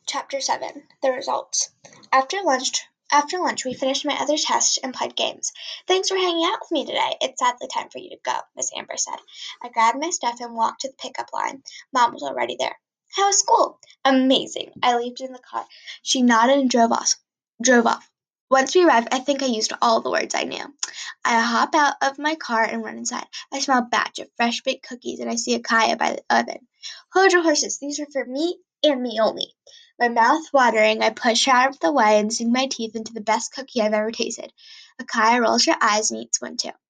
Chapter 7 The Results. After lunch, we finished my other tests and played games. Thanks for hanging out with me today. It's sadly time for you to go, Miss Amber said. I grabbed my stuff and walked to the pickup line. Mom was already there. How was school? Amazing. I leaped in the car. She nodded and drove off. Once we arrived, I think I used all the words I knew. I hop out of my car and run inside. I smell a batch of fresh baked cookies and I see Akaya by the oven. Hold your horses. These are for me and me only. My mouth watering, I push her out of the way and sink my teeth into the best cookie I've ever tasted. Akaya rolls her eyes and eats one too.